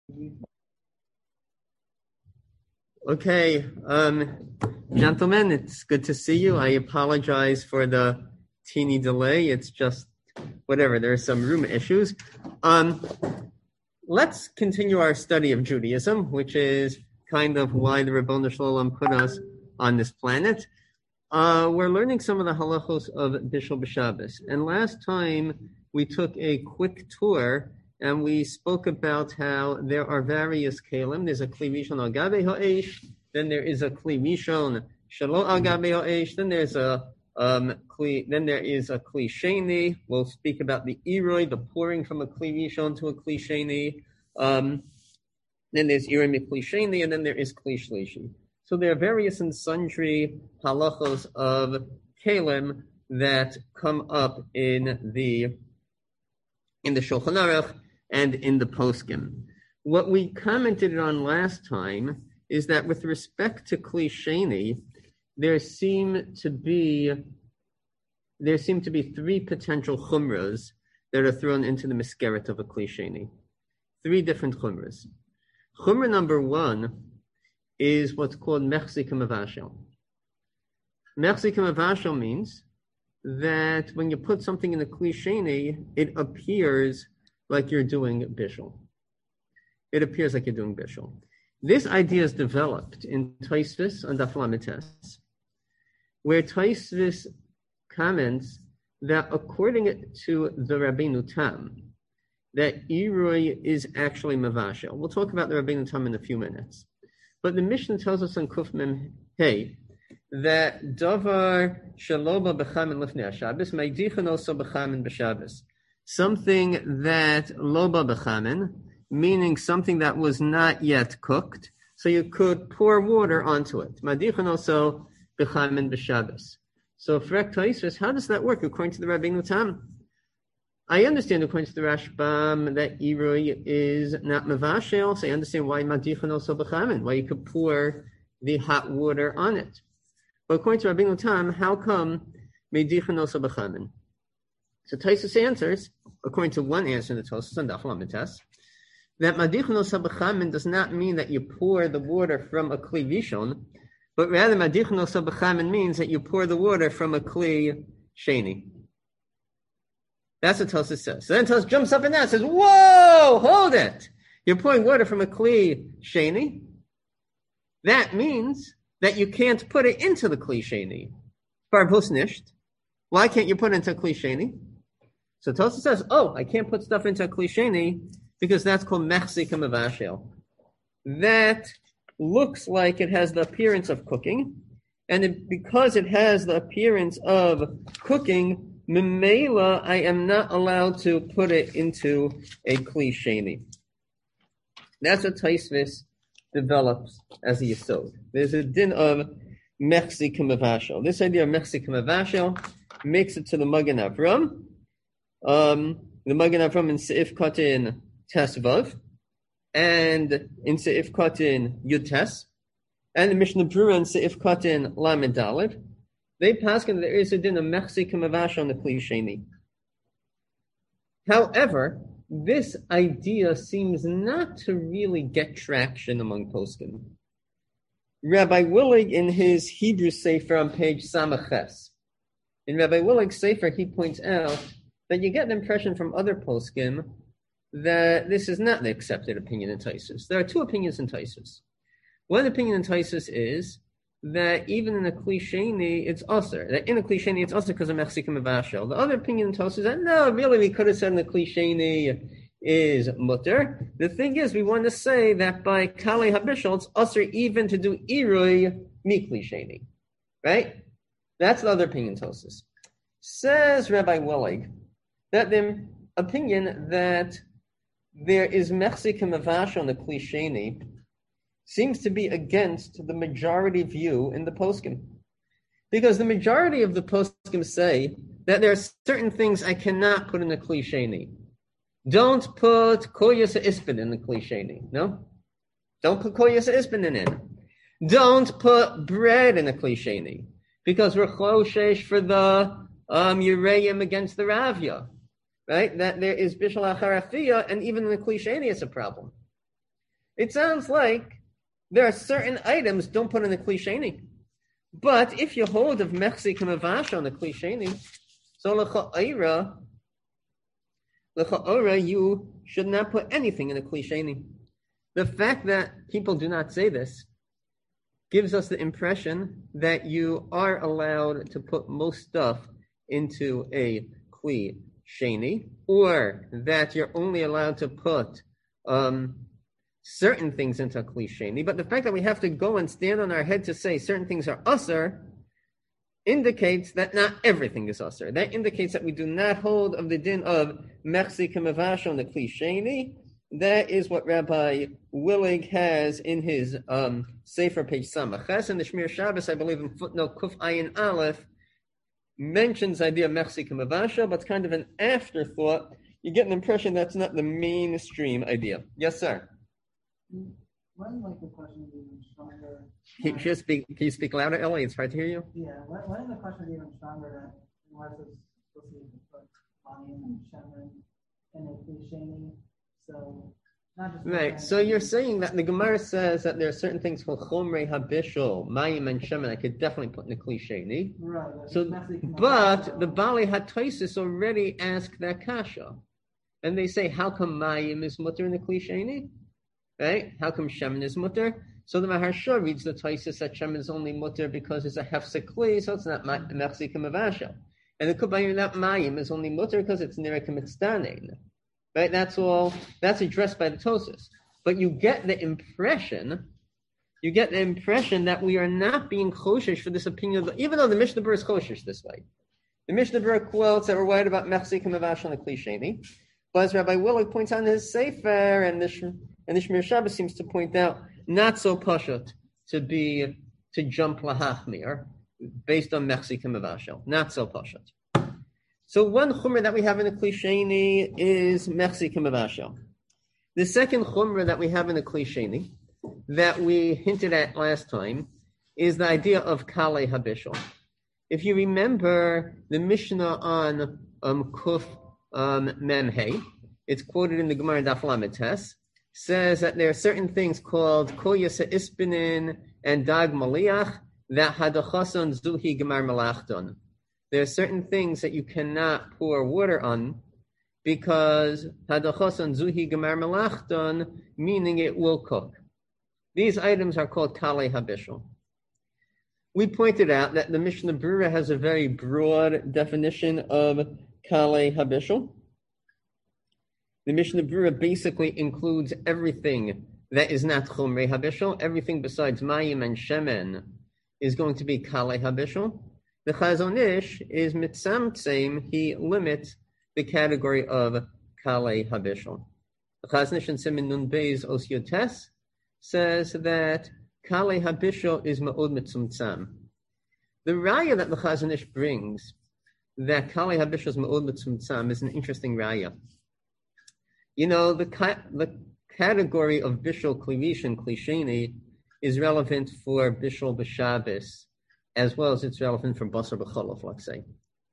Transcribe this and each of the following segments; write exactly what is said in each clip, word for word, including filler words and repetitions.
Okay, um, gentlemen, it's good to see you. I apologize for the teeny delay. It's just whatever. There are some room issues. Um, let's continue our study of Judaism, which is kind of why the Ribono Shel Olam put us on this planet. Uh, we're learning some of the halachos of Bishul B'Shabbos. And last time we took a quick tour and we spoke about how there are various kelim. There's a kli rishon al gabe ha'esh, then there is a kli rishon shelo al gabe ha'esh, then there's a um, kli, then there is a kli sheni. We'll speak about the iroi, the pouring from a kli rishon to a kli sheni. Um, then there's iroi mikli sheni, and then there is kli shlishi. So there are various and sundry halachos of kelim that come up in the in the Shulchan Aruch and in the Poskim. What we commented on last time is that with respect to Kli Sheni, there seem to be there seem to be three potential chumras that are thrown into the miskeret of a Kli Sheni. Three different chumras. Chumra number one is what's called mechzik mavashel. Mechzik mavashel means that when you put something in a Kli Sheni, it appears like you're doing bishul. It appears like you're doing bishul. This idea is developed in Tosfos on Daf Lamed Tes, where Tosfos comments that according to the Rabbeinu Tam, that Iroi is actually mavashel. We'll talk about the Rabbeinu Tam in a few minutes. But the Mishnah tells us on Kuf Mem Hey that davar shaloba b'chamin lifnei Shabbos ma'idichan also b'chamin b'Shabbos. Something that loba b'chamin, meaning something that was not yet cooked, so you could pour water onto it. Ma'idichan also b'chamin b'Shabbos. So Frek Tosfos, how does that work according to the Rabbeinu Tam? I understand according to the Rashbam that Iroi is not mavashel, so I understand why Madichan also b'chamin, why you could pour the hot water on it. But according to Rabbeinu Tam, how come Madichan also b'chamin? So Tosfos answers, according to one answer in the Tosfos on Daf Lamed Tes, that Madichan also b'chamin does not mean that you pour the water from a kli rishon, but rather Madichan also b'chamin means that you pour the water from a kli sheni. That's what Tosfos says. So then Tosfos jumps up and down and says, whoa, hold it. You're pouring water from a kli sheni. That means that you can't put it into the kli sheni. Farvus nisht. Why can't you put it into a kli sheni? So Tosfos says, oh, I can't put stuff into a kli sheni because that's called mechzik mavashel. That looks like it has the appearance of cooking. And it, because it has the appearance of cooking, Memela, I am not allowed to put it into a kli sheni. That's what Tosfos develops as a yesod. There's a din of mechzik mavashel. This idea of mechzik mavashel makes it to the Magen Avram. Um, the Magen Avram in Seif Kotin Tesvav, and in Seif Kotin Yud Tes, and the Mishnah Berurah in Seif Kotin Lamed Daled. They pass that there is a din of mechzik mavashel on the kli sheni. However, this idea seems not to really get traction among poskim. Rabbi Willig, in his Hebrew Sefer on page Samaches, in Rabbi Willig's Sefer, he points out that you get an impression from other poskim that this is not the accepted opinion in Tosfos. There are two opinions in Tosfos. One opinion in Tosfos is that even in a kli sheni, it's usher. That in a kli sheni, it's usher because of mechzik mavashel. The other opinion in Tosfos is that, no, really, we could have said in the kli sheni is mutter. The thing is, we want to say that by kalei habishol, it's usher even to do iroi mikli sheni. Right? That's the other opinion in Tosfos. Says Rabbi Willig that the opinion that there is mechzik mavashel in the kli sheni seems to be against the majority view in the poskim. Because the majority of the poskim say that there are certain things I cannot put in the kli sheni. Don't put koyas ispin in the kli sheni. No? Don't put koyas ispin in. Don't put bread in the kli sheni. Because we're choshesh for the um, Ureim against the Ravya. Right? That there is bishul acharafiyah, and even in the kli sheni it's a problem. It sounds like there are certain items don't put in the Kli Sheni. But if you hold of Mechzik and Mavasha on the Kli Sheni, so l'cha'ira, l'cha'ira, you should not put anything in the Kli Sheni. The fact that people do not say this gives us the impression that you are allowed to put most stuff into a Kli Sheni, or that you're only allowed to put um, certain things into a Kli Sheni. But the fact that we have to go and stand on our head to say certain things are usher indicates that not everything is usher. That indicates that we do not hold of the din of Mechzik and Mavash on the Kli Sheni. That is what Rabbi Willig has in his um, Sefer page Samaches, and the Shmir Shabbos, I believe, in footnote Kuf Ayin Aleph, mentions the idea of Mechzik and Mavasha, but it's kind of an afterthought. You get an impression that's not the mainstream idea. Yes, sir. When like the question is even stronger. Can you speak? Can you speak louder, Ellie? It's hard to hear you. Yeah. When, when the question is even stronger, that unless it's supposed to be put Mayim and Shemen and a Kli Sheni, so not just right. So you're saying that the Gemara says that there are certain things called Chomrei Habishol, Mayim and Shemen. I could definitely put in the Kli Sheni. Right. So, but the Bali HaTosis already asked that kasha, and they say, how come Mayim is mutter in the Kli Sheni? Right? How come Shemen is mutter? So the Maharsha reads the Taisus that Shemen is only mutter because it's a hefsek kli, so it's not Mechzik and Mavasha. And the Kubayim that Mayim is only mutter because it's Nirek Mitzdanein. Right? That's all. That's addressed by the Tosus. But you get the impression, you get the impression that we are not being choshesh for this opinion, of, even though the Mishnah Berurah is choshesh this way. The Mishnah Berurah quotes that we're worried about Mechzik and Mavasha on the Kli Sheni. But as Rabbi Willig points out in his Sefer, and the And the Shmir Shabbos seems to point out not so pashut to be to jump lahachmir based on Mechzik and Mavashel. Not so pashut. So one chumrah that we have in the Kli Sheni is Mechzik and Mavashel. The second chumrah that we have in the Kli Sheni that we hinted at last time is the idea of Kalei Habishol. If you remember the Mishnah on um, Kuf um, Memhei, it's quoted in the Gemara Daf Lamed Tes, says that there are certain things called Kol Yasa Ispinin and Dag Maliach that Hadachason Zuhi Gemar Malachton. There are certain things that you cannot pour water on because Hadachason Zuhi Gemar Malachton, meaning it will cook. These items are called Kalei Habishol. We pointed out that the Mishnah Berurah has a very broad definition of Kalei Habishol. The Mishnah Berurah basically includes everything that is not Chomrei Habishol. Everything besides Mayim and Shemen is going to be Kalei Habishol. The Chazon Ish is mitzamtzem. He limits the category of Kalei Habishol. The Chazon Ish in Siman Nun Beis Os Yotes says that Kalei Habishol is Ma'od Mitzumtzam. The raya that the Chazon Ish brings that Kalei Habishol is Ma'od Mitzumtzam is an interesting raya. You know, the ca- the category of Bishul Klivish and Kli Sheni is relevant for Bishul B'Shabbos, as well as it's relevant for Basar B'Cholov, let's say.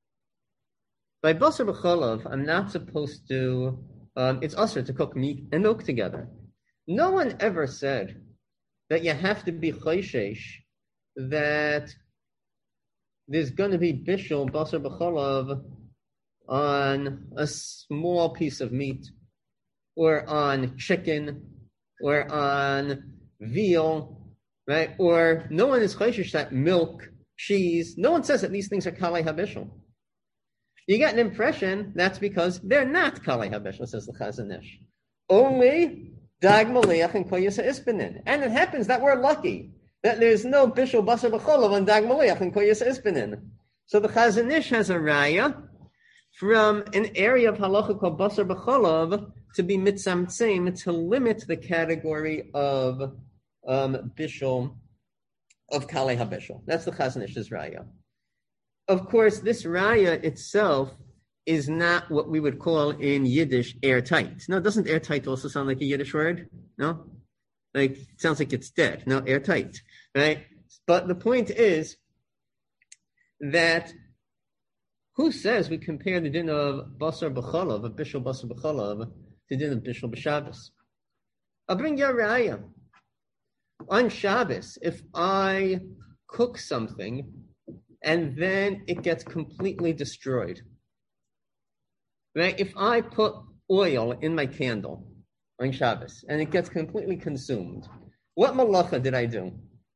By Basar B'Cholov, I'm not supposed to, um, it's usher to cook meat and milk together. No one ever said that you have to be Chayshesh, that there's going to be Bishul Basar B'Cholov on a small piece of meat, or on chicken, or on veal, right? Or no one is chayshish that milk, cheese. No one says that these things are Kalei Habishol. You get an impression that's because they're not Kalei Habishol, says the Chazon Ish. Only Dag Maliach and Kol Yisa Ispinin. And it happens that we're lucky that there's no Bishul Basar B'Cholov on Dag Maliach and Kol Yisa Ispinin. So the Chazon Ish has a raya from an area of halacha called Basar B'Cholov to be mitzamtzim, to limit the category of um, bishul, of Kalei Habishol. That's the Chazon Ish's raya. Of course, this raya itself is not what we would call in Yiddish airtight. No, doesn't airtight also sound like a Yiddish word? No? Like, it sounds like it's dead. No, airtight, right? But the point is that who says we compare the din of Basar B'Cholov, of Bishul Basar B'Cholov, to the din of Bishul B'Shabbos? I'll bring you a raya. On Shabbos, if I cook something and then it gets completely destroyed, right? If I put oil in my candle on Shabbos and it gets completely consumed, what malacha did I do?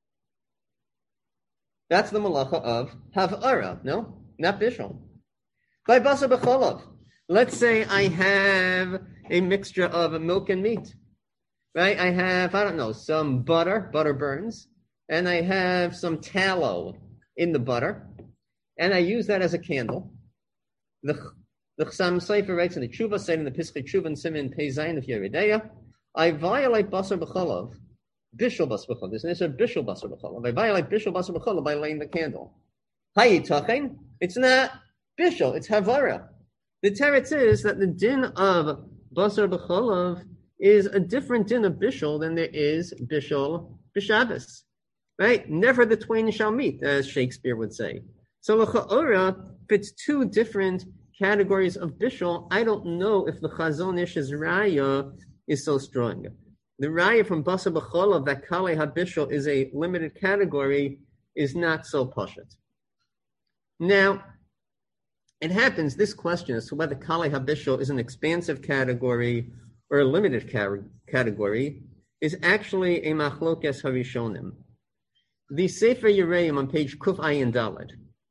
That's the malacha of havara, no? Not bishul. By basar b'cholav. Let's say I have a mixture of milk and meat, right? I have, I don't know, some butter, butter burns, and I have some tallow in the butter, and I use that as a candle. The the Chassam Sofer writes in the Tshuva, saying in the Pischei Tshuva and Siman Pei Zayin of Yeridea, I violate basar b'cholav, bishul basar b'cholav. There's an issue of bishul basar b'cholav. I violate bishul basar b'cholav by lighting the candle. Hayitachen, it's not bishul, it's havara. The teretz is that the din of basar b'cholav is a different din of bishul than there is bishul b'Shabbos, right? Never the twain shall meet, as Shakespeare would say. So l'cha'ora, if it's two different categories of bishul, I don't know if the Chazon Ish's raya is so strong. The raya from basar b'cholav that kalei habishul is a limited category is not so pashut. Now, it happens, this question as to whether kalei habishul is an expansive category or a limited ca- category is actually a machlokes harishonim. The Sefer Yereim on page Kuf Ayin Daled.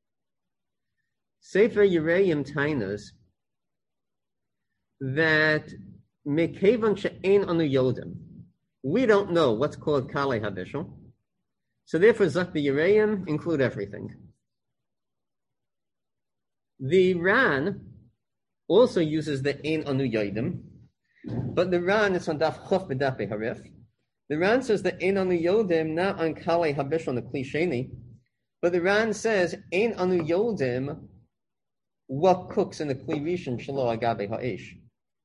Sefer Yereim tainas that mekevan she'ein anu yodim. We don't know what's called kalei habishul, so therefore zak the Yereim include everything. The Ran also uses the ein anu yodim, but the Ran is on daf chof b'daf harif. The Ran says the ein anu yodim not on kalei habishul on the klisheni, but the Ran says ein anu yodim what cooks in the kli rishon shelo agabe ha'esh.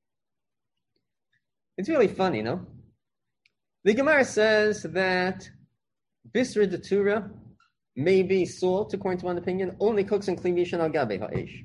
It's really funny, no? The Gemara says that bisra datura, maybe salt, according to one opinion, only cooks in kli rishon agabe ha'esh.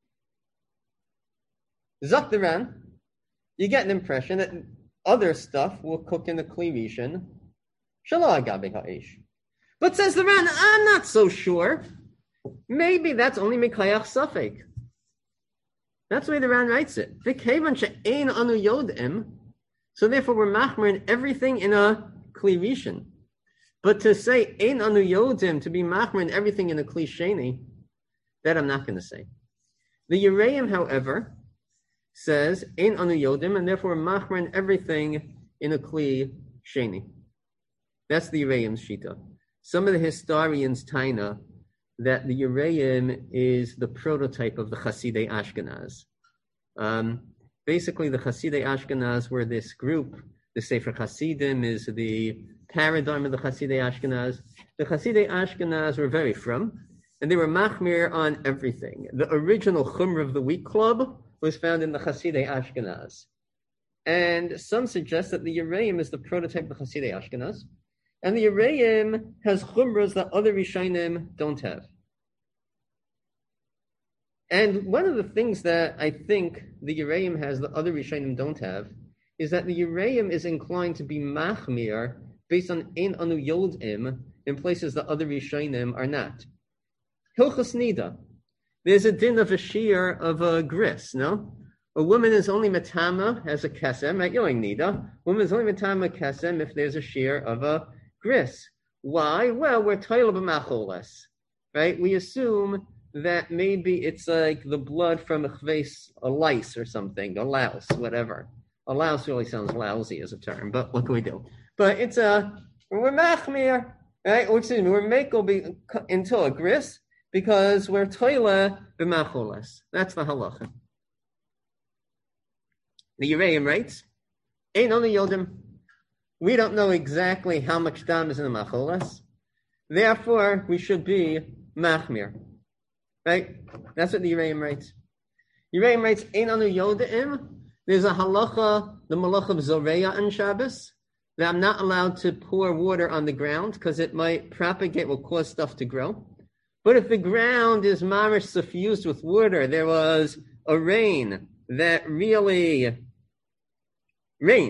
Zak the Ran, you get an impression that other stuff will cook in the kli rishon shelo agabe ha'esh. But says the Ran, I'm not so sure. Maybe that's only Mikayach Safek. That's the way the Ran writes it. V'kevan she'ein anu yodim. So therefore we're machmer in everything in a kli rishon. But to say ein anu yodim, to be machmer in everything in a kli sheni, that I'm not going to say. The Yereim, however, says ein anu yodim, and therefore machmer in everything in a kli sheni. That's the Yereim's shita. Some of the historians taina that the Yereim is the prototype of the Chasidei Ashkenaz. Um, basically, the Chasidei Ashkenaz were this group. The Sefer Chasidim is the paradigm of the Chasidei Ashkenaz. The Chasidei Ashkenaz were very frum, and they were machmir on everything. The original Chumrah of the Week Club was found in the Chasidei Ashkenaz. And some suggest that the Yereim is the prototype of the Chasidei Ashkenaz. And the Yereim has chumras that other Rishonim don't have. And one of the things that I think the Yereim has that other Rishonim don't have is that the Yereim is inclined to be machmir based on ein anu yodim in places that other Rishonim are not. Hilchos Nida. There's a din of a shear of a gris, no? A woman is only matama as a kesem, right? Yoing Nida. A woman is only matama kesem if there's a shear of a gris. Why? Well, we're toil of a macholes, right? We assume that maybe it's like the blood from a chves, a lice or something, a louse, whatever. A louse really sounds lousy as a term, but what can we do? But it's a, we're machmir, right? Or excuse me, we're mako be into a gris because we're toile b'macholes. That's the halacha. The Yereim writes, ain't only yodim. We don't know exactly how much dam is in the macholes. Therefore, we should be machmir. Right? That's what the Yereim writes. Yereim writes, Ein anu yodim. There's a halacha, the malach of Zoreya on Shabbos, that I'm not allowed to pour water on the ground because it might propagate, will cause stuff to grow. But if the ground is mamish suffused with water, there was a rain that really rained,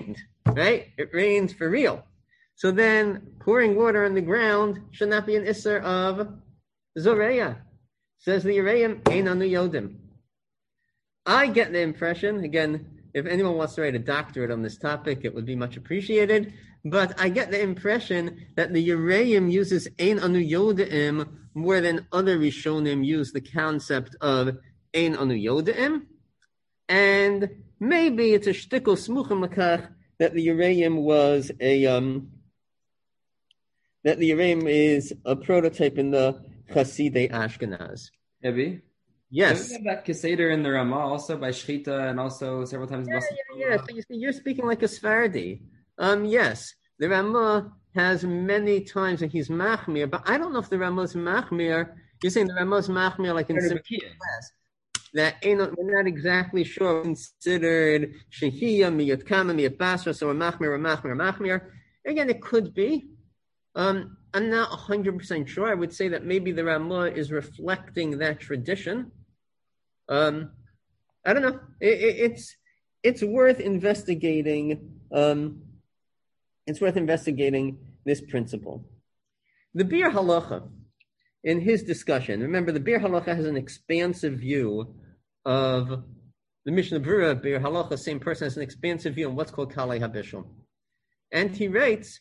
right? It rains for real. So then pouring water on the ground should not be an isser of zoreya. Says the Yereim, ein anu yodim. I get the impression, again, if anyone wants to write a doctorate on this topic, it would be much appreciated. But I get the impression that the Yereim uses ein anu yodim more than other Rishonim use the concept of ein anu yodim. And maybe it's a shtickle smuchim lakach that the Yereim was a um, that the Yereim is a prototype in the Chasidei Ashkenaz. Maybe. Yes. We have that Keseder in the Ramah also by Shchita and also several times. Yeah, yeah, yeah. So you see, you're speaking like a Sfardi. Um, yes, the Ramah has many times that he's Machmir, but I don't know if the Ramah is Machmir. You're saying the Ramah is Machmir like in Simcha class. That ain't, we're not exactly sure. Considered Shehiyah, Miyat Kama, Miyat Basra, so a Machmir, a Machmir, a Machmir. Again, it could be. Um, I'm not one hundred percent sure. I would say that maybe the Ramah is reflecting that tradition. Um, I don't know. It, it, it's it's worth investigating. Um, it's worth investigating this principle. The Bir Halacha, in his discussion, remember the Bir Halacha has an expansive view of the Mishnah Berurah. Bir Halacha, same person, has an expansive view on what's called Kalei HaBishul, and he writes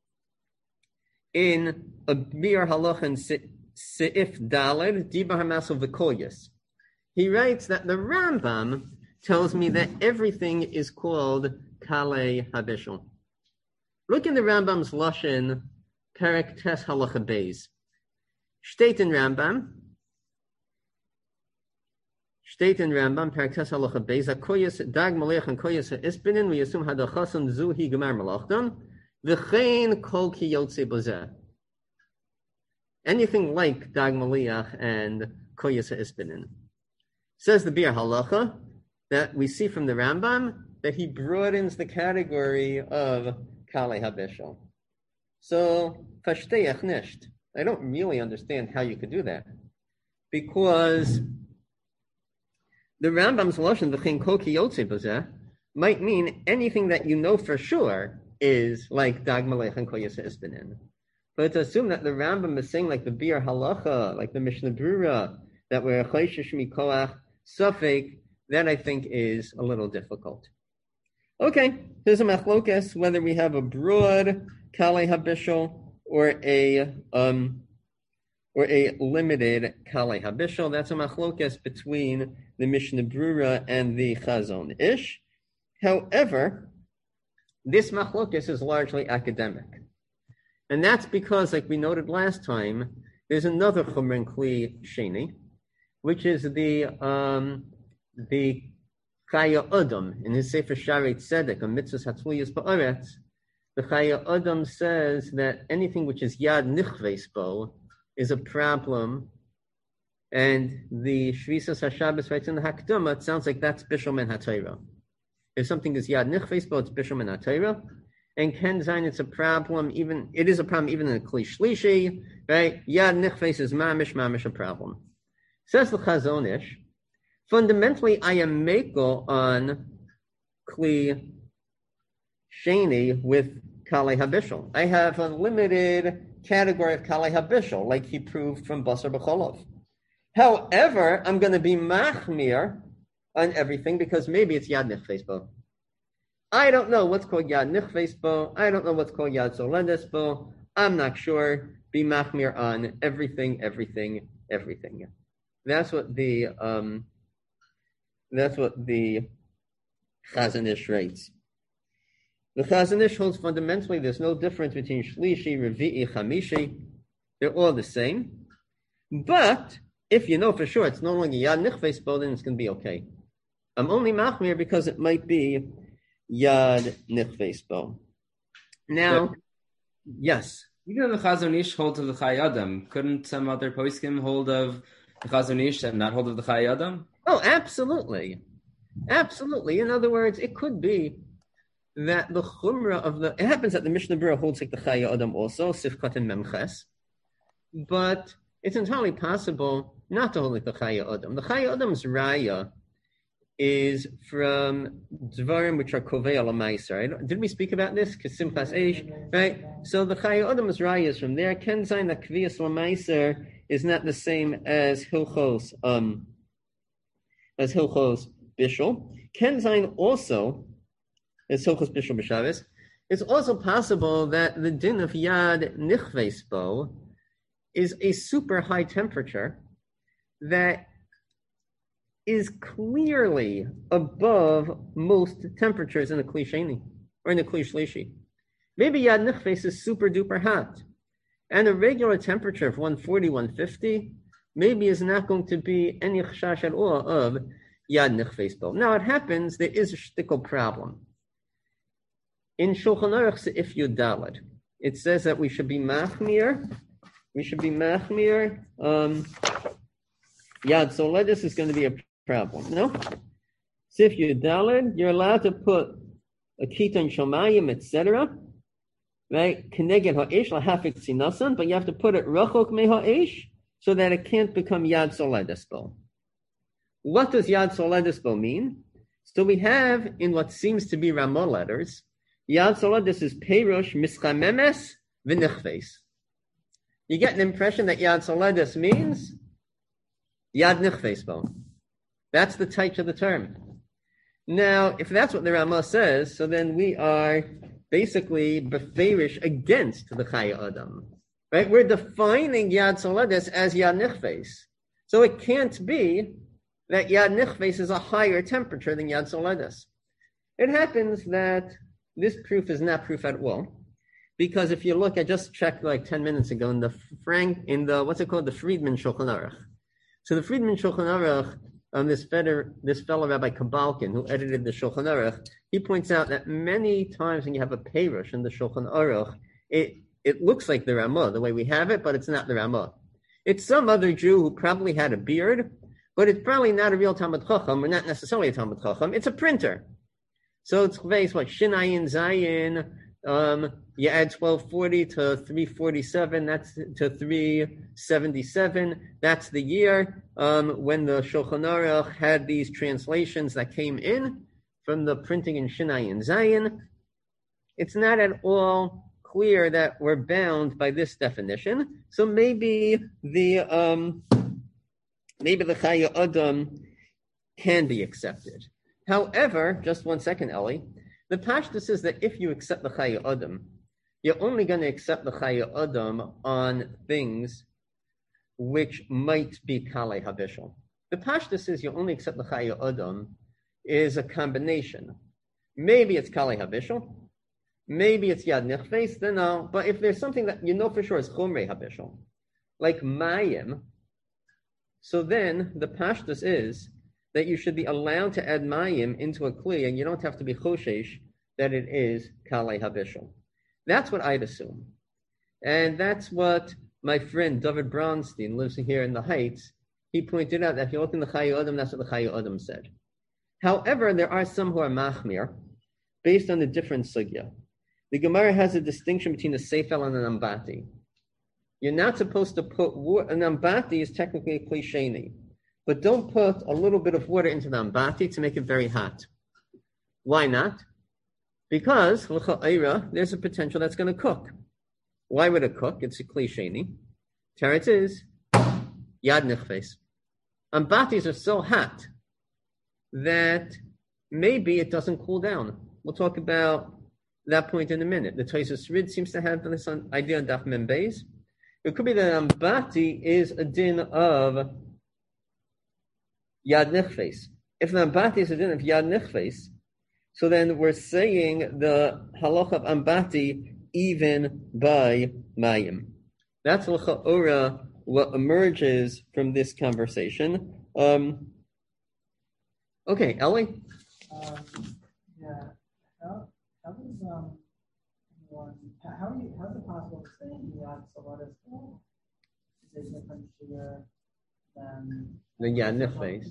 in a Bir Halacha in Seif Daled Dibar Hamasel V'Koyas. He writes that the Rambam tells me that everything is called Kalei HaBishul. Look in the Rambam's Lashon, Perek Tes Halacha Beis. Steht in Rambam, steht in Rambam, Perek Tes Halacha Beis, Koyas Dag Malech and Koyas Isbinin, we assume Hadachasan Zuhi Gemar Malachdan, V'chein Kol Ki Yotze Bozeh. Anything like Dag Malech and Koyas Isbinin. Says the Bir Halacha that we see from the Rambam that he broadens the category of Kalei HaBishul. So, Fashteach Nisht. I don't really understand how you could do that. Because the Rambam's Lashon, V'chein Kol Ki Yotze Bozeh, might mean anything that you know for sure is like Dag Malech and Koyas Isbinin. But to assume that the Rambam is saying like the Bir Halacha, like the Mishnah Berurah, that we're Chayshish Mikoach, Suffolk, that I think is a little difficult. Okay, there's a machlokes whether we have a broad Kalei HaBishul or a um or a limited Kalei HaBishul. That's a machlokes between the Mishnah Berurah and the Chazon Ish. However, this machlokes is largely academic, and that's because, like we noted last time, there's another Chumrin Kli Sheni, which is the um, the Chaya Adam in his Sefer Sharei Tzedek on Mitzvahs Hatzliyas Ba'aretz. The Chaya Adam says that anything which is Yad Nichveis Bo is a problem, and the Shvisas HaShabbos writes in the Hakdama, it sounds like that's Bishul Men HaTorah. If something is Yad Nichveis Bo, it's Bishul Men HaTorah. And Ken Zayin, it's a problem, even, it is a problem even in a Kli Shlishi, right? Yad Nichveis is mamish, mamish a problem. Says the Chazon Ish, fundamentally, I am meko on Kli Sheni with Kalei HaBishul. I have a limited category of Kalei HaBishul, like he proved from Basar B'cholov. However, I'm going to be machmir on everything because maybe it's Yad Nichveis Bo. I don't know what's called Yad Nichveis Bo. I don't know what's called Yad Zoledes Bo. I'm not sure. Be machmir on everything, everything, everything. That's what the um, that's what the Chazon Ish writes. The Chazon Ish holds fundamentally there's no difference between Shlishi, Revi'i, Chamishi. They're all the same. But if you know for sure it's no longer Yad Nichveis Bo, then it's going to be okay. I'm only machmir because it might be Yad Nichveis Bo. Now, yeah. Yes. Even the Chazon Ish holds of the Chai Adam, couldn't some other poskim hold of the Chazon Ish and not hold of the Chai Adam? Oh, absolutely. Absolutely. In other words, it could be that the Chumrah of the... It happens that the Mishnah Berurah holds like the Chai Adam also, Sifkat and Memches, but it's entirely possible not to hold like the Chai Adam. The Chai Adam's Raya is from Dvarim, which are Kovei Alamaiser. Right? Did we speak about this? Kasimchas Eish, right? So the Chaya Adam's Raya is from there. Ken Zayin that Kvias Lamaiser is not the same as Hilchos, um, as Hilchos Bishul. Ken Zayin also, as Hilchos Bishul B'Shabbos, it's also possible that the din of Yad Nichves Bo is a super high temperature that is clearly above most temperatures in the Kli Sheni or in the Kli Shlishi. Maybe Yad Nichves is super duper hot, and a regular temperature of one forty, one fifty maybe is not going to be any chashash at all of Yad Nichves Bo. Now it happens, there is a shtickle problem. In Shulchan Aruch Seif Yud Daled, it says that we should be machmir, we should be machmir, um, Yad Soledis is going to be a problem. No? Seif Yud Daled, you're allowed to put a keton shomayim, et cetera. Right? Keneged ha'esh lahafik tzinasan, but you have to put it rachok me ha'esh so that it can't become Yad Soledis Bo. What does Yad Soledis Bo mean? So we have in what seems to be Ramah letters, Yad Soledis is Perush Mischamemes V'Nichves. You get an impression that Yad Soledis means Yad Nichves Bo. That's the type of the term. Now, if that's what the Ramah says, so then we are basically beferish against the Chaya Adam. Right? We're defining Yad Soledis as Yad Nichves. So it can't be that Yad Nichves is a higher temperature than Yad Soledis. It happens that this proof is not proof at all, because if you look, I just checked like ten minutes ago in the Frank, in the, what's it called, the Friedman Shulchan Aruch. So the Friedman Shulchan Aruch, um, this, feder, this fellow Rabbi Kabalkin, who edited the Shulchan Aruch, he points out that many times when you have a Perush in the Shulchan Aruch, it, it looks like the Ramah, the way we have it, but it's not the Ramah. It's some other Jew who probably had a beard, but it's probably not a real Talmud Chacham, or not necessarily a Talmud Chacham. It's a printer. So it's what Shinayin Zayin. Um, you add twelve forty to three forty-seven. That's to three seventy-seven. That's the year um, when the Shulchan Aruch had these translations that came in from the printing in Shinayin Zayin. It's not at all clear that we're bound by this definition. So maybe the um, maybe the Chaya Adam can be accepted. However, just one second, Ellie. The Pashtus is that if you accept the Chaya Adam, you're only going to accept the Chaya Adam on things which might be Kalei Habishal. The Pashtus is you only accept the Chaya Adam is a combination. Maybe it's Kalei Habishal, maybe it's Yad Nichves, then no. But if there's something that you know for sure is Chomrei Habishal, like Mayim, so then the Pashtus is that you should be allowed to add mayim into a kli, and you don't have to be choshesh that it is kalei habishal. That's what I'd assume. And that's what my friend David Bronstein lives here in the Heights. He pointed out that if you look in the Chaya Adam, that's what the Chaya Adam said. However, there are some who are machmir based on the different sugya. The Gemara has a distinction between a seifel and an ambati. You're not supposed to put water. An ambati is technically a kli sheni. But don't put a little bit of water into the ambati to make it very hot. Why not? Because there's a potential that's going to cook. Why would it cook? It's a kli sheni. Teretz is Yad Nichves. Ambatis are so hot that maybe it doesn't cool down. We'll talk about that point in a minute. The Tosfos Rid seems to have this idea on Daf Mem Beis. It could be that ambati is a din of Yad Nichves. If the Ambati is a din of Yad Nichves, so then we're saying the halacha of Ambati even by Mayim. That's l'cha'ora what emerges from this conversation. Um, okay, Ellie? Um, yeah. How, how does, um, one, how, are you, how is it possible to say Yad Soledis is a different shear than the Yad Nichves?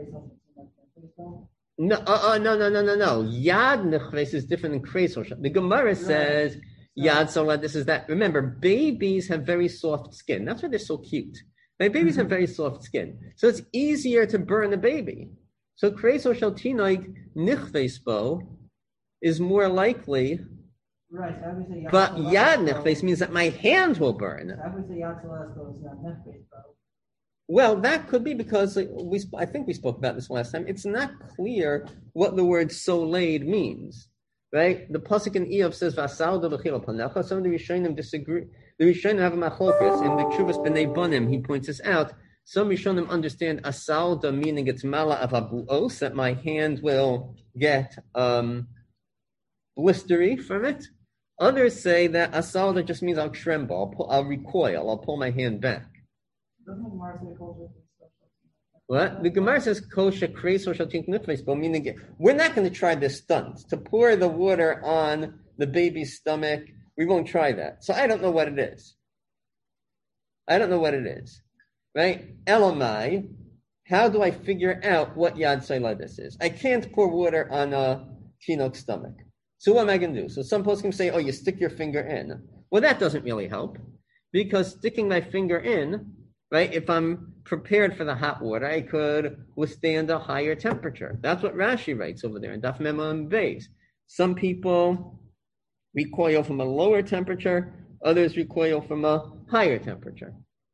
No, uh, uh, no, no, no, no, no. Yad Nichves is different than Kreisel. The Gemara says Yad Soledis is that. Remember, babies have very soft skin. That's why they're so cute. Like, babies mm-hmm. have very soft skin. So it's easier to burn a baby. So Kreso Shel Tinoig Nichves Bo is more likely. Right. So I would say But Yad Yad Selesko- Nichves means that my hand will burn. I would say Yad Selesko is not Nefesh, though. Well, that could be because we. I think we spoke about this last time. It's not clear what the word soled means, right? The pasuk in Eov says "Vasal do b'chila panecha." Some of the Rishonim disagree. The Rishonim have a machlokas in the Chuvas B'nei Banim. He points this out. Some Rishonim understand asalda meaning it's mala of abuos, that my hand will get um, blistery from it. Others say that asalda just means I'll tremble, I'll, pull, I'll recoil, I'll pull my hand back. Doesn't the Gemara say kosher? What? The Gemara says kosher kreis or shaltink nifes, but meaning we're not going to try this stunt to pour the water on the baby's stomach. We won't try that. So I don't know what it is. I don't know what it is. Right? Elamai, how do I figure out what Yad Seiladis is? I can't pour water on a Tinok's stomach. So what am I going to do? So some folks can say, oh, you stick your finger in. Well, that doesn't really help because sticking my finger in, right, if I'm prepared for the hot water, I could withstand a higher temperature. That's what Rashi writes over there in Daf Memo and Beis. Some people recoil from a lower temperature, others recoil from a higher temperature.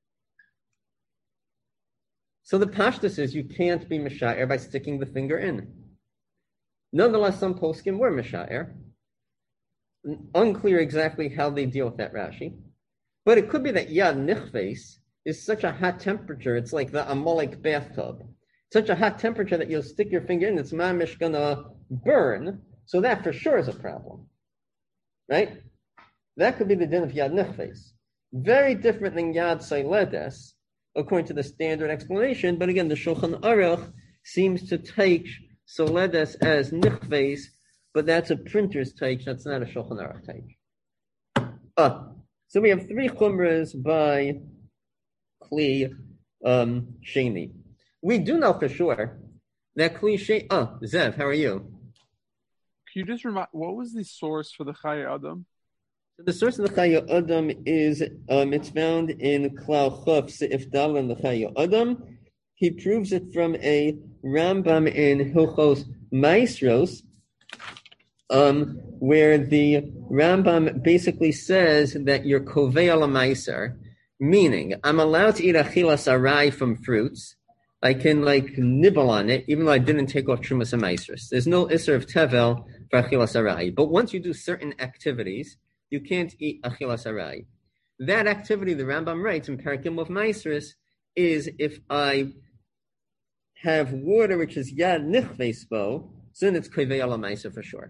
So the pashtus is you can't be Misha'er by sticking the finger in. Nonetheless, some poskim were Misha'er. Unclear exactly how they deal with that Rashi. But it could be that Yad Nichves is such a hot temperature, it's like the Amalek bathtub. Such a hot temperature that you'll stick your finger in, it's mamish gonna burn, so that for sure is a problem. Right? That could be the din of Yad Nichves. Very different than Yad Seiledes, according to the standard explanation, but again, the Shulchan Aruch seems to take Soledes as Nichves, but that's a printer's take, that's not a Shulchan Aruch take. Ah, so we have three chumras by Kli um, Sheni. We do know for sure that Kli Sheni. Oh, Zev, how are you? Can you just remind, what was the source for the Chaya Adam? So the source of the Chaya Adam is, um, it's found in Klal Chuf Seif Dal and the Chaya Adam. He proves it from a Rambam in Hilchos Maestros, um, where the Rambam basically says that you're Kovei ala Meiser, meaning I'm allowed to eat achilas arai from fruits. I can like nibble on it, even though I didn't take off Trumas and Maestros. There's no Isser of Tevel for achilas arai. But once you do certain activities, you can't eat achilas arai. That activity, the Rambam writes in Parakim of Maestros, is if I have water which is Yad Nichves Bo, so then it's Kovei ala Meiser for sure.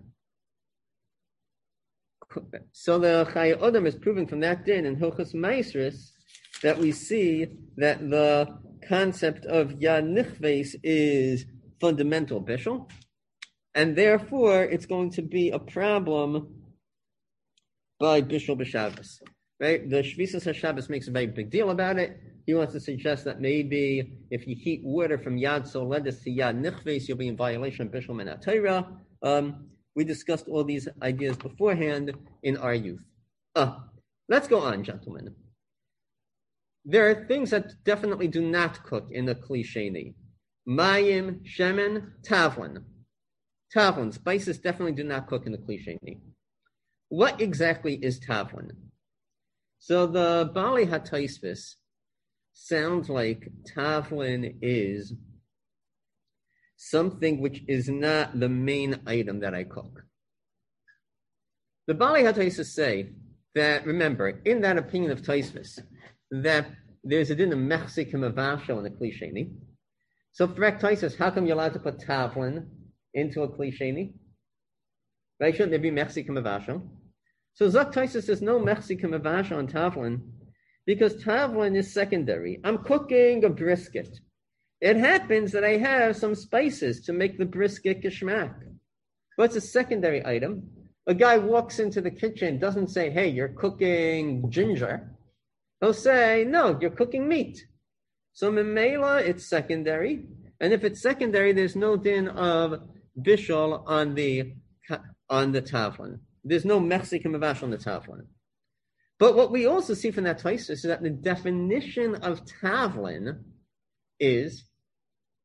So the Chaya Adam is proving from that din in Hilchos Maestros that we see that the concept of Yad Nichves is fundamental bishul, and therefore it's going to be a problem by bishul b'Shabbos. Right? The Shvisas HaShabbos makes a very big deal about it. He wants to suggest that maybe if you heat water from Yad Soledes to Yad Nichves, you'll be in violation of bishul min HaTorah. Um, we discussed all these ideas beforehand in our youth. Uh, let's go on, gentlemen. There are things that definitely do not cook in the Kli Sheni. Mayim, shemen, tavlin. Tavlin, spices definitely do not cook in the Kli Sheni. What exactly is tavlin? So the Bali HaTaisvis sounds like tavlin is something which is not the main item that I cook. The Bali HaTaisvis say that, remember, in that opinion of Taisvis, that there's a din of mechzik and mavashel in the Kli Sheni. So for Taisvis, how come you're allowed to put tavlin into a Kli Sheni? Right? Shouldn't there be mechzik and mavashel? So Zak Taisvis says no mechzik and mavashel on tavlin because tavlin is secondary. I'm cooking a brisket. It happens that I have some spices to make the brisket geschmack. What's a secondary item? A guy walks into the kitchen, doesn't say, hey, you're cooking ginger. He'll say, no, you're cooking meat. So memela, it's secondary. And if it's secondary, there's no din of bishul on the on the tavlin. There's no mechzik and mavash on the tavlin. But what we also see from that Tosfos is that the definition of tavlin is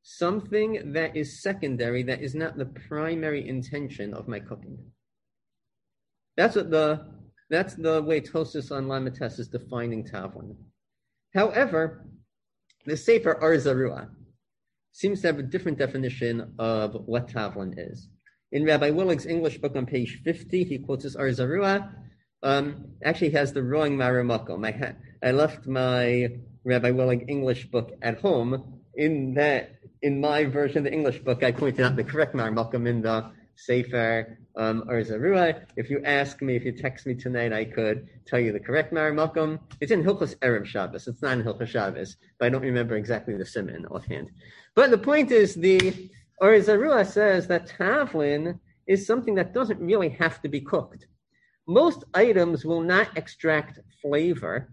something that is secondary, that is not the primary intention of my cooking. That's what the that's the way Tosfos on Lamites is defining tavlin. However, the Sefer Or Zarua seems to have a different definition of what tavlin is. In Rabbi Willig's English book on page fifty, he quotes this Or Zarua. Um, actually, he has the wrong Maramakom. I, ha- I left my Rabbi Willig English book at home. In that, in my version of the English book, I pointed out the correct Maramakom in the Sefer um, Or Zarua. If you ask me, if you text me tonight, I could tell you the correct Maramakom. It's in Hilchos Erev Shabbos. It's not in Hilchos Shabbos, but I don't remember exactly the siman offhand. But the point is, the Or Zarua says that tavlin is something that doesn't really have to be cooked. Most items will not extract flavor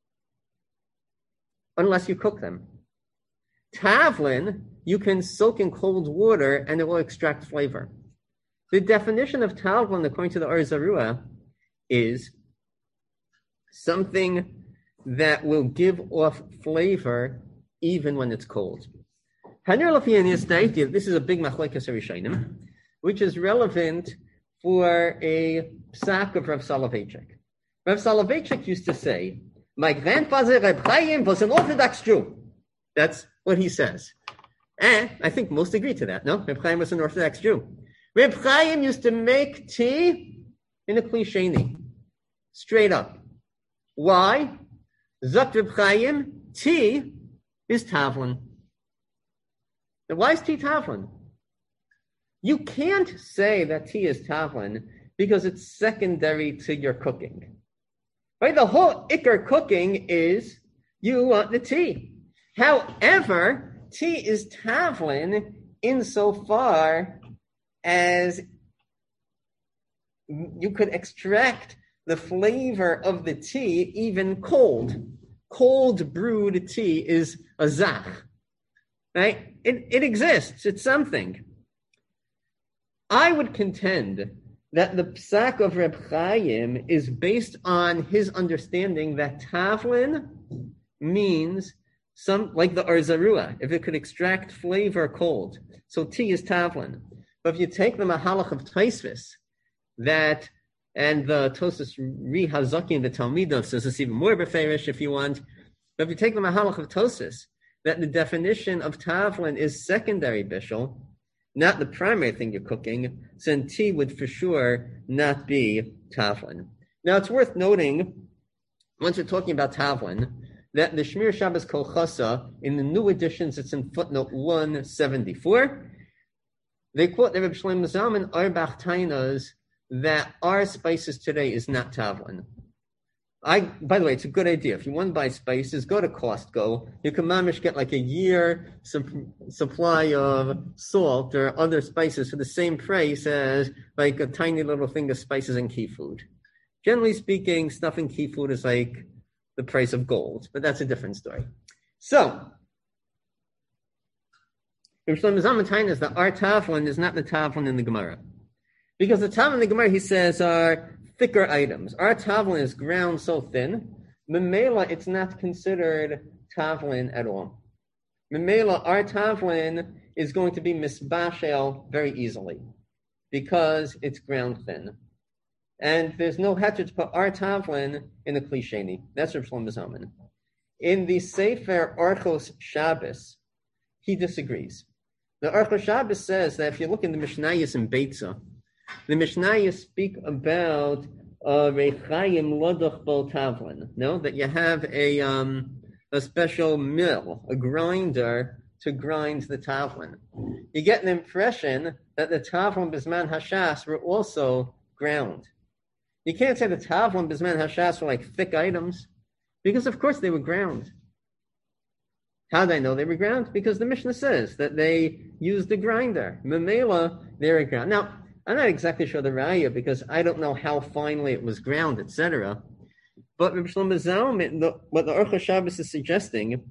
unless you cook them. Tavlin, you can soak in cold water and it will extract flavor. The definition of tavlin, according to the Or Zarua, is something that will give off flavor even when it's cold. This is a big machlekes rishonim, which is relevant for a psak of Rav Soloveitchik. Rav Soloveitchik used to say, "My grandfather Reb Chaim was an Orthodox Jew." That's what he says. And I think most agree to that, no? Reb Chaim was an Orthodox Jew. Reb Chaim used to make tea in a kli sheni, straight up. Why? Zok Reb Chaim, tea is tavlin. Now, why is tea tavlin? You can't say that tea is tavlin because it's secondary to your cooking. Right? The whole ikar cooking is you want the tea. However, tea is tavlin insofar as you could extract the flavor of the tea even cold. Cold brewed tea is a zach. Right? It, it exists. It's something. I would contend that the psak of Reb Chaim is based on his understanding that tavlin means some, like the Or Zarua, if it could extract flavor cold. So tea is tavlin. But if you take the mahalach of Tosfos, that, and the Tosfos Ri Hazaki and the Talmidim says it's even more beferish if you want. But if you take the mahalach of Tosfos, that the definition of tavlin is secondary bishul, not the primary thing you're cooking, then tea would for sure not be tavlin. Now it's worth noting, once we're talking about tavlin, that the Shmir Shabbos Kol Chasa, in the new editions, it's in footnote one seventy-four, they quote the Reb Shlomo Zalman Arbach Tainas that our spices today is not tavlin. I, by the way, it's a good idea. If you want to buy spices, go to Costco. You can mamish get like a year su- supply of salt or other spices for the same price as like a tiny little thing of spices and key food. Generally speaking, stuff in key food is like the price of gold, but that's a different story. So, Reb Shlomo Zalman Tainas that our tavlin is not the tavlin in the Gemara. Because the tavlin in the Gemara, he says, are thicker items. Our tavlin is ground so thin, memela, it's not considered tavlin at all. Memela, our tavlin is going to be misbashel very easily because it's ground thin. And there's no heter to put our tavlin in a kli sheni. That's Reb Shlomo Zalman. In the Sefer Orchos Shabbos, he disagrees. The Orchos Shabbos says that if you look in the Mishnayos in Beitza, the Mishnayos speak about a rechayim lodach bol tavlin. No, that you have a um, a special mill, a grinder to grind the tavlin. You get an impression that the tavlin bisman hashas were also ground. You can't say the tavlin bisman hashas were like thick items, because of course they were ground. How do I know they were ground? Because the Mishnah says that they used a grinder. Memela, they were ground. Now, I'm not exactly sure the raya because I don't know how finely it was ground, et cetera. But Reb Shlomo Zalman, the, what the Orchos Shabbos is suggesting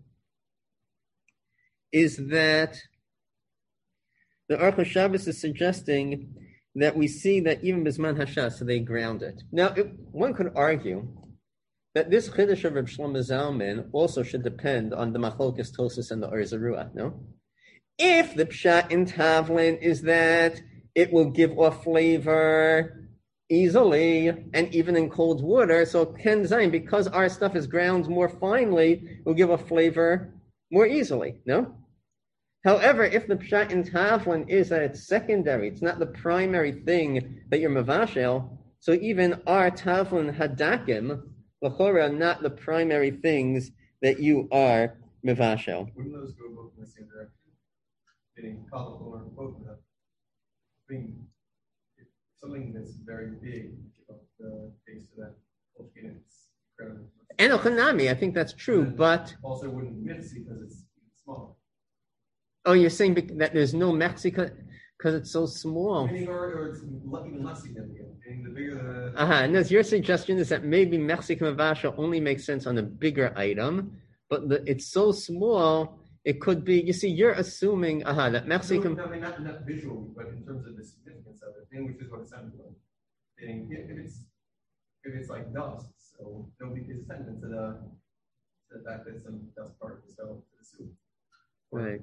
is that the Orchos Shabbos is suggesting that we see that even Bisman Hashas, so they ground it. Now, it, one could argue that this Chiddush of Reb Shlomo Zalman also should depend on the Machlokes Tosfos and the Or Zarua, no? If the pshat in tavlin is that it will give off flavor easily and even in cold water, so ken zayin, because our stuff is ground more finely, it will give off flavor more easily, no? However, if the pshat in tavlin is that it's secondary, it's not the primary thing that you're mavashel, so even our tavlin hadakim, l'chora, are not the primary things that you are mavashel. Wouldn't those go both in the same direction? Getting colorful or both of them. I mean, if something that's very big, give up the taste of that Polchkin, it's incredible. And Ochanami, I think that's true, but also wouldn't mix because it's small. Oh, you're saying that there's no Mexico because it's so small. Meaning, or, or it's even less significant. Meaning the bigger the. Uh huh. No, your suggestion is that maybe Mexican Mavasha only makes sense on a bigger item, but the, it's so small. It could be. You see, you're assuming uh that Mexican. No, no, I mean, not not visually, but in terms of the significance of it, which is what it sounds like. Meaning, if it's if it's like dust, so nobody pays attention to the to the fact that some dust particles fell to the soup. Right.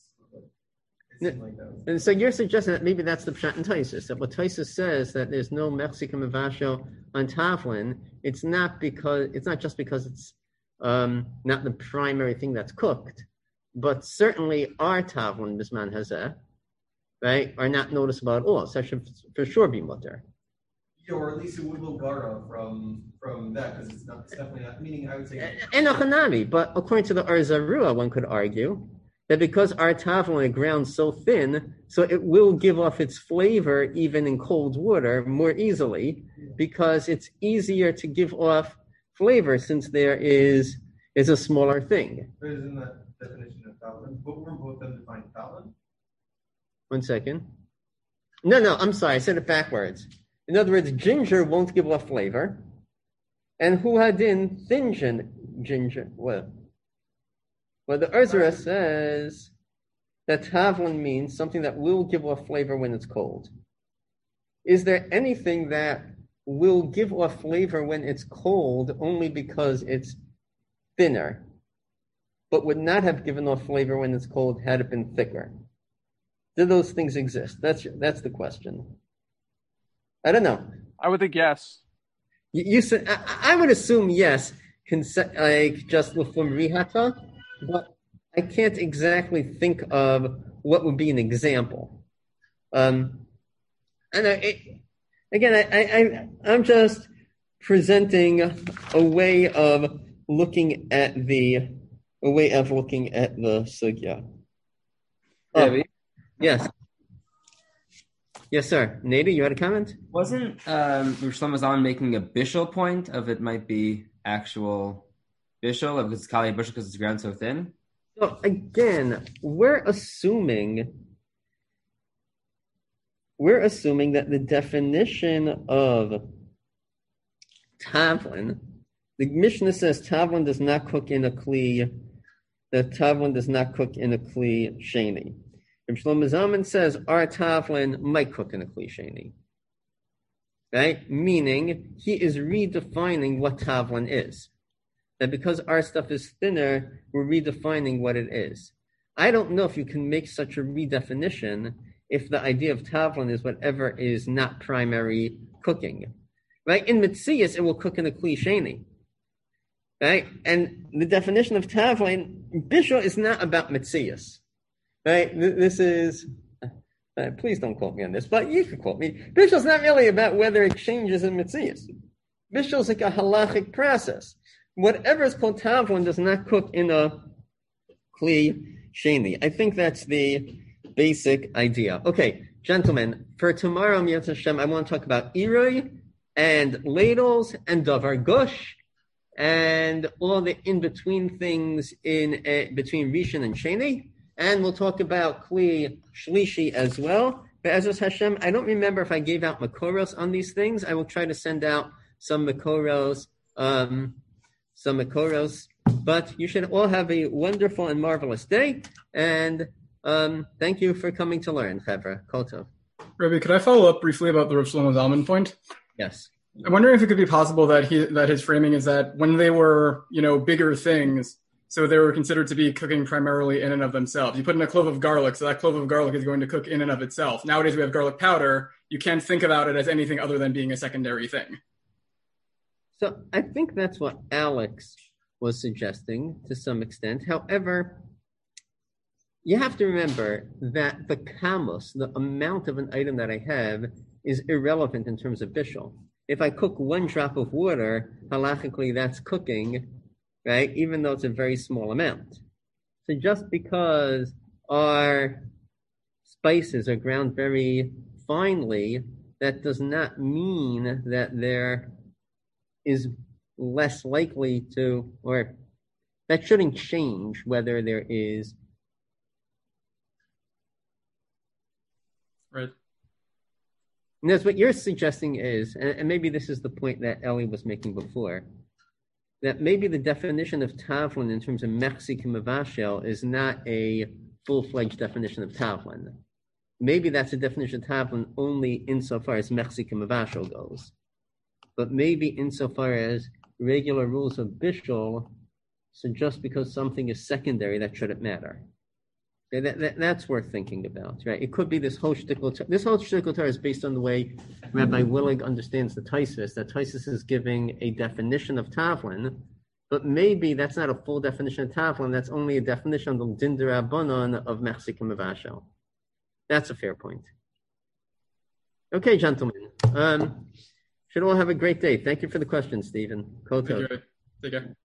Like and so you're suggesting that maybe that's the pshat in Taisus, that what Taisus says that there's no Mexican mavasho on tavlin, it's not because it's not just because it's um, not the primary thing that's cooked, but certainly our tavlin bisman hazeh, right, are not noticeable at all. So that should for sure be mutter. Yeah, or at least it would look gara from from that because it's not it's definitely not. Meaning, I would say and achanami, but according to the Arzarua, one could argue that because our tavlin grounds so thin, so it will give off its flavor even in cold water more easily, because it's easier to give off flavor since there is is a smaller thing. But isn't that definition of tavlin? Both were both them define tavlin? One second. No, no, I'm sorry, I said it backwards. In other words, ginger won't give off flavor, and huhadin thin ginger. Well. Well, the Urzura says that tavlin means something that will give off flavor when it's cold. Is there anything that will give off flavor when it's cold only because it's thinner, but would not have given off flavor when it's cold had it been thicker? Do those things exist? That's that's the question. I don't know. I would think yes. You, you said I, I would assume yes, conce- like just lufum rihata. But I can't exactly think of what would be an example. Um, and I, it, again, I, I, I'm just presenting a way of looking at the a way of looking at the sugya. Oh, Yeah, yes, yes, sir. Nada, you had a comment? Wasn't um, Shlomo Zalman making a bishul point of it might be actual bishul of it's kali bishul because it's ground so thin? So again, we're assuming we're assuming that the definition of tavlin, the Mishnah says tavlin does not cook in a kli, that tavlin does not cook in a kli sheni. If Shlomo Zalman says our tavlin might cook in a kli sheni, right? Meaning he is redefining what tavlin is. That because our stuff is thinner, we're redefining what it is. I don't know if you can make such a redefinition if the idea of tavlin is whatever is not primary cooking. Right? In Metzias, it will cook in a kli sheni. Right? And the definition of tavlin, bishul is not about Metzias. Right? This is, uh, please don't quote me on this, but you can quote me. Bishul is not really about whether it changes in Metzias. Bishul is like a halachic process. Whatever is called tavlin does not cook in a kli sheni. I think that's the basic idea. Okay, gentlemen, for tomorrow, Miyat Hashem, I want to talk about irui and ladles and davar gush and all the in-between things in uh, between rishon and sheni. And we'll talk about kli shlishi as well. But Ezras Hashem, I don't remember if I gave out makoros on these things. I will try to send out some makoros. Um, some makoros, but you should all have a wonderful and marvelous day, and um, thank you for coming to learn, Chevra. Kol tov. Rabbi, could I follow up briefly about the Rav Shlomo Zalman point? Yes. I'm wondering if it could be possible that he that his framing is that when they were, you know, bigger things, So they were considered to be cooking primarily in and of themselves. You put in a clove of garlic, so that clove of garlic is going to cook in and of itself. Nowadays we have garlic powder. You can't think about it as anything other than being a secondary thing. So I think that's what Alex was suggesting to some extent. However, you have to remember that the kamus, the amount of an item that I have, is irrelevant in terms of bishul. If I cook one drop of water, halachically that's cooking, right? Even though it's a very small amount. So just because our spices are ground very finely, that does not mean that there is less likely to, or that shouldn't change whether there is. Right. And that's what you're suggesting is, and, and maybe this is the point that Ellie was making before, that maybe the definition of tavlin in terms of Mexican mavashel is not a full-fledged definition of tavlin. Maybe that's a definition of tavlin only insofar as Mexican mavashel goes. But maybe insofar as regular rules of bishul, so just because something is secondary, that shouldn't matter. Okay, that, that, that's worth thinking about, right? It could be this whole shtickle. This whole shtickle is based on the way Rabbi Willig understands the Taisus, that Taisus is giving a definition of tavlin, but maybe that's not a full definition of tavlin, that's only a definition of the din d'Rabbanan of Mexican mavashel. That's a fair point. Okay, gentlemen. Um, should all have a great day. Thank you for the question, Stephen. Koto. Take care.